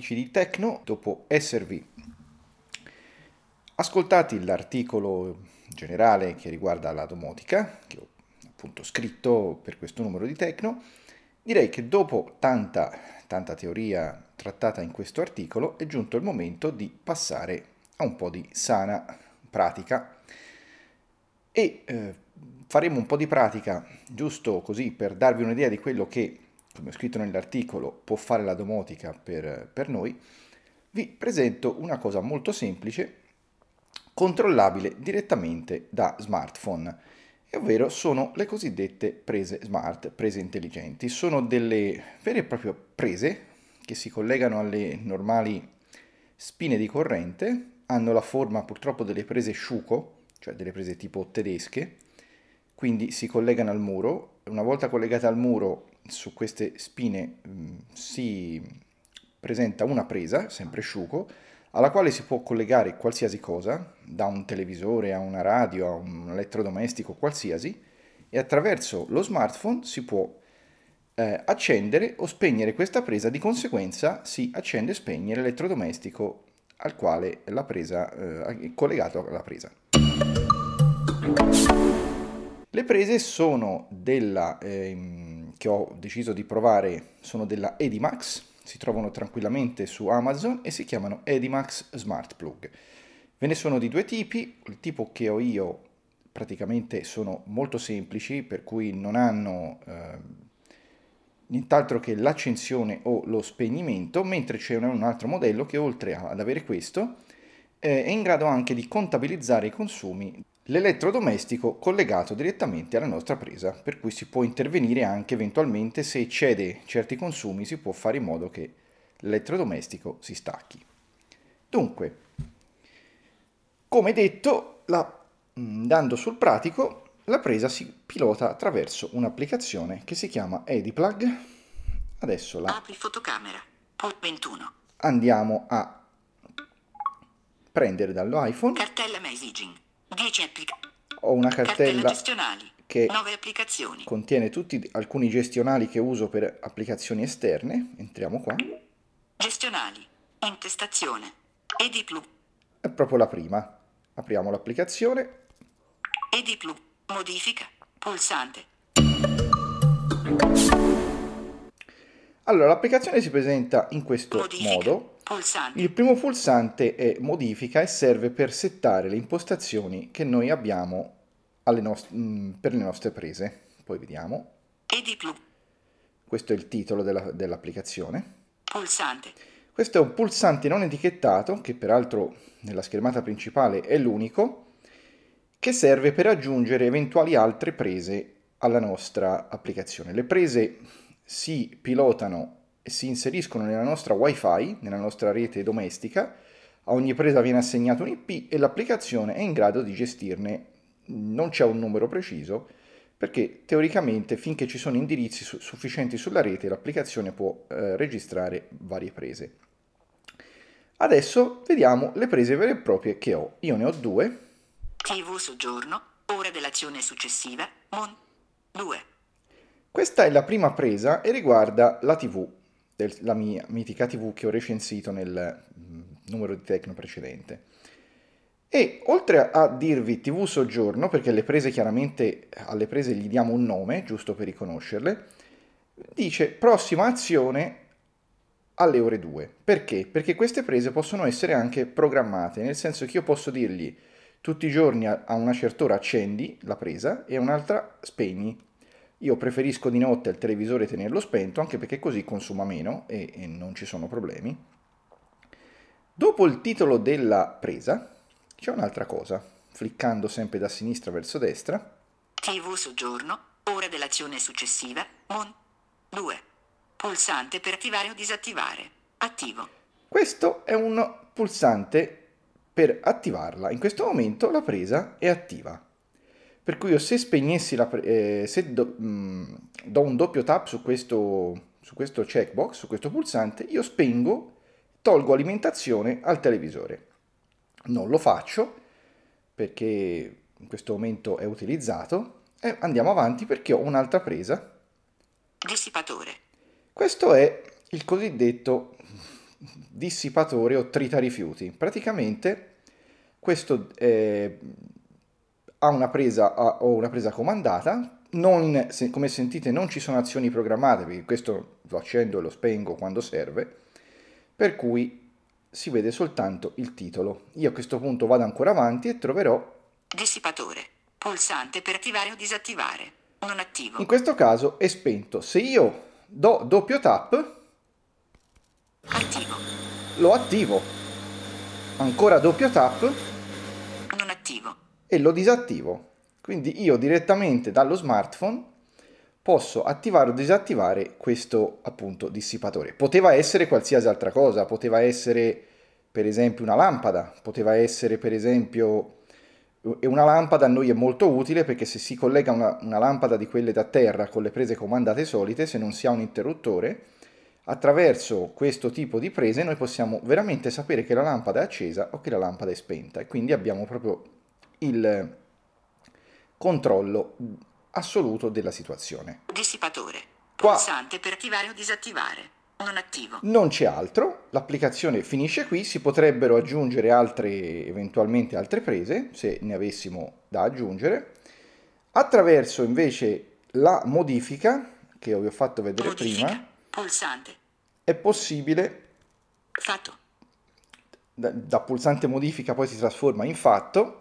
amici di Tecno, dopo esservi ascoltati l'articolo generale che riguarda la domotica, che ho appunto scritto per questo numero di Tecno, direi che dopo tanta teoria trattata in questo articolo è giunto il momento di passare a un po' di sana pratica e faremo un po' di pratica giusto così per darvi un'idea di quello che, come ho scritto nell'articolo, può fare la domotica per noi. Vi presento una cosa molto semplice, controllabile direttamente da smartphone, ovvero sono le cosiddette prese smart, prese intelligenti. Sono delle vere e proprie prese che si collegano alle normali spine di corrente, hanno la forma purtroppo delle prese Schuko, cioè delle prese tipo tedesche, quindi si collegano al muro. Una volta collegate al muro, su queste spine si presenta una presa, sempre Schuko, alla quale si può collegare qualsiasi cosa, da un televisore a una radio, a un elettrodomestico qualsiasi, e attraverso lo smartphone si può accendere o spegnere questa presa. Di conseguenza si accende e spegne l'elettrodomestico al quale la presa è collegato alla presa. Le prese sono che ho deciso di provare, sono della Edimax, si trovano tranquillamente su Amazon e si chiamano Edimax Smart Plug. Ve ne sono di due tipi, il tipo che ho io praticamente sono molto semplici, per cui non hanno nient'altro che l'accensione o lo spegnimento, mentre c'è un altro modello che oltre ad avere questo è in grado anche di contabilizzare i consumi l'elettrodomestico collegato direttamente alla nostra presa, per cui si può intervenire anche eventualmente se eccede certi consumi, si può fare in modo che l'elettrodomestico si stacchi. Dunque, come detto, andando sul pratico, la presa si pilota attraverso un'applicazione che si chiama EdiPlug. Adesso apri fotocamera, port 21. Andiamo a prendere dall'iPhone. Cartella messaging. 10 Ho una cartella gestionali, che 9 applicazioni. contiene alcuni gestionali che uso per applicazioni esterne. Entriamo qua. Gestionali, intestazione, EdiPlug. È proprio la prima. Apriamo l'applicazione. EdiPlug, modifica, pulsante. Allora, l'applicazione si presenta in questo Modifica, modo. pulsante. Il primo pulsante è modifica e serve per settare le impostazioni che noi abbiamo per le nostre prese. Poi vediamo. EdiPlug, Questo è il titolo dell'applicazione. pulsante. Questo è un pulsante non etichettato, che peraltro nella schermata principale è l'unico, che serve per aggiungere eventuali altre prese alla nostra applicazione. Le prese si pilotano e si inseriscono nella nostra Wi-Fi, nella nostra rete domestica. A ogni presa viene assegnato un IP e l'applicazione è in grado di gestirne. Non c'è un numero preciso, perché teoricamente finché ci sono indirizzi sufficienti sulla rete l'applicazione può registrare varie prese. Adesso vediamo le prese vere e proprie che ho. Io ne ho due. TV soggiorno, ora dell'azione successiva, MON 2. Questa è la prima presa e riguarda la TV, la mia mitica TV che ho recensito nel numero di Tecno precedente. E oltre a dirvi TV soggiorno, perché le prese chiaramente alle prese gli diamo un nome, giusto per riconoscerle, dice prossima azione alle ore 2. Perché? Perché queste prese possono essere anche programmate, nel senso che io posso dirgli tutti i giorni a una certa ora accendi la presa e a un'altra spegni. Io preferisco di notte il televisore tenerlo spento, anche perché così consuma meno e non ci sono problemi. Dopo il titolo della presa c'è un'altra cosa, fliccando sempre da sinistra verso destra. TV soggiorno, ora dell'azione successiva, MON 2. Pulsante per attivare o disattivare. Attivo. Questo è un pulsante per attivarla. In questo momento la presa è attiva. Per cui io se spegnessi do un doppio tap su questo checkbox, su questo pulsante, io spengo, tolgo alimentazione al televisore. Non lo faccio perché in questo momento è utilizzato e andiamo avanti perché ho un'altra presa. Dissipatore. Questo è il cosiddetto dissipatore o tritarifiuti. Praticamente questo ha una presa o una presa comandata. Come sentite non ci sono azioni programmate, perché questo lo accendo e lo spengo quando serve, per cui si vede soltanto il titolo. Io a questo punto vado ancora avanti e troverò Dissipatore. Pulsante per attivare o disattivare. Non attivo. in questo caso è spento. Se io do doppio tap, Attivo. lo attivo. Ancora doppio tap Non attivo. e lo disattivo. Quindi io direttamente dallo smartphone posso attivare o disattivare questo appunto dissipatore. Poteva essere qualsiasi altra cosa, poteva essere per esempio una lampada, poteva essere per esempio una lampada a noi è molto utile perché se si collega una lampada di quelle da terra con le prese comandate solite, se non si ha un interruttore, attraverso questo tipo di prese noi possiamo veramente sapere che la lampada è accesa o che la lampada è spenta e quindi abbiamo proprio il controllo assoluto della situazione. Dissipatore. Qua Pulsante per attivare o disattivare. Non attivo. non c'è altro, l'applicazione finisce qui, si potrebbero aggiungere eventualmente altre prese, se ne avessimo da aggiungere. Attraverso invece la modifica, che vi ho fatto vedere Modifica. prima, Pulsante. è possibile, Fatto. da pulsante modifica poi si trasforma in fatto,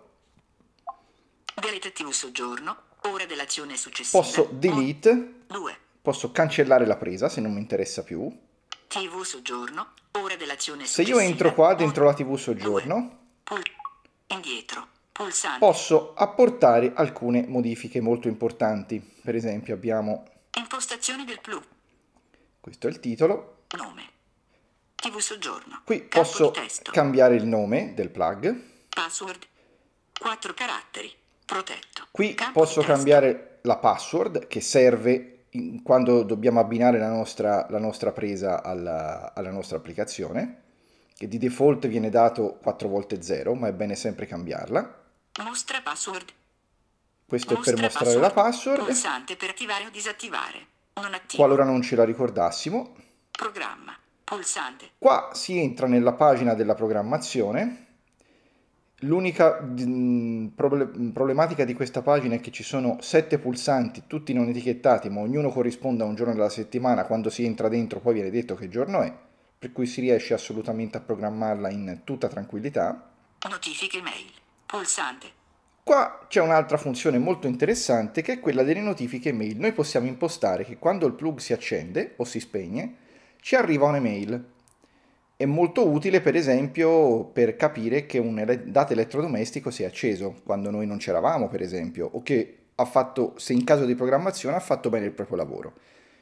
Delete TV soggiorno. Ora dell'azione successiva. posso delete, 2. posso cancellare la presa se non mi interessa più. TV soggiorno. Ora dell'azione Se successiva. io entro qua dentro la TV soggiorno, Indietro. Pulsante. posso apportare alcune modifiche molto importanti. Per esempio abbiamo, Impostazioni del plug. questo è il titolo, Nome. TV soggiorno. qui Campo posso di testo. cambiare il nome del plug, Password. 4 caratteri. Protetto. qui Campo posso di testo. cambiare la password che serve quando dobbiamo abbinare la nostra presa alla nostra applicazione, che di default viene dato 4 volte 0, ma è bene sempre cambiarla. Mostra password. Questo è per mostrare la password, Pulsante per attivare o disattivare. Non attivo. qualora non ce la ricordassimo. Programma. Pulsante. Qua si entra nella pagina della programmazione. L'unica problematica di questa pagina è che ci sono 7 pulsanti, tutti non etichettati, ma ognuno corrisponde a un giorno della settimana. Quando si entra dentro poi viene detto che giorno è, per cui si riesce assolutamente a programmarla in tutta tranquillità. Notifiche mail. Pulsante. Qua c'è un'altra funzione molto interessante che è quella delle notifiche mail. Noi possiamo impostare che quando il plug si accende o si spegne, ci arriva un'email. È molto utile per esempio per capire che un dato elettrodomestico si è acceso quando noi non c'eravamo per esempio, o che ha fatto, se in caso di programmazione ha fatto bene il proprio lavoro.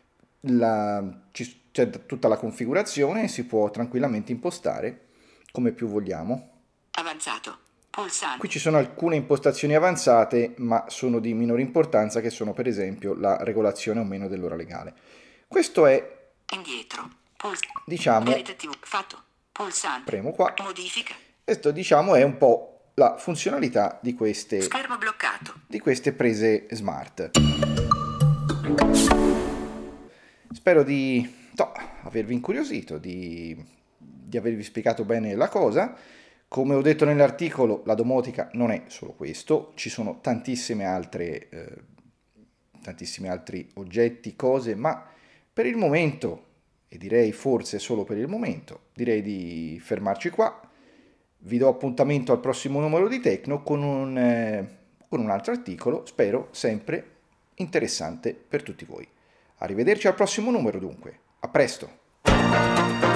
C'è tutta la configurazione e si può tranquillamente impostare come più vogliamo. Avanzato. Pulsante. Qui ci sono alcune impostazioni avanzate, ma sono di minore importanza, che sono per esempio la regolazione o meno dell'ora legale. Questo è, Indietro. diciamo, Delete TV. Fatto. Pulsante. premo qua, Modifica. questo diciamo è un po' la funzionalità di queste Schermo bloccato. prese smart. Spero di avervi incuriosito, di avervi spiegato bene la cosa. Come ho detto nell'articolo, la domotica non è solo questo, ci sono tantissimi altri oggetti, cose, ma per il momento, e direi forse solo per il momento, direi di fermarci qua. Vi do appuntamento al prossimo numero di Tecno con un altro articolo, spero sempre interessante per tutti voi. Arrivederci al prossimo numero dunque, a presto!